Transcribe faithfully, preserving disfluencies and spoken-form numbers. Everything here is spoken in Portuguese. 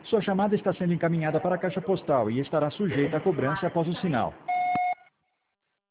Sua chamada está sendo encaminhada para a caixa postal e estará sujeita à cobrança após o sinal.